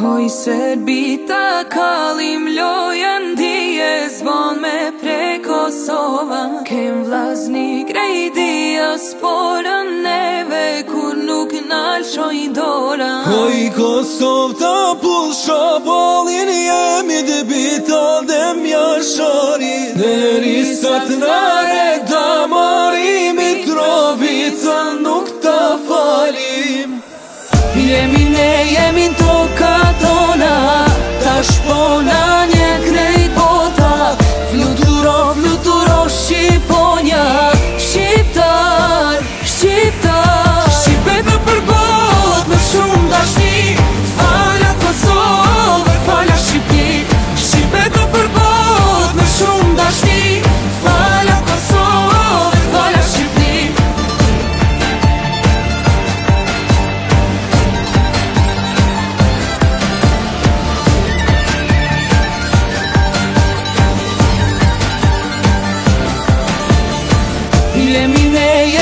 Hoj Serbita kalim lojan dije zvon me pre Kosova. Kem vllaznik grej diaspora neve kur nuk nalshoj dora. Hoj Kosov ta pulsha balin jemi debita dem jashari. Derisa t'nare damari Mitrovica nuk ta falim. Jemi ne, jemi toka tona, tash po na një krejt bota. Fluturo, fluturo Shqiponja, shqiptar, shqiptar. Shqipet në përbot me shumë dashni, fala Kosovë, fala Shqipni. Shqipet në përbot me shumë dashni, fala Kosovë, fala Shqipni. Jemi ne,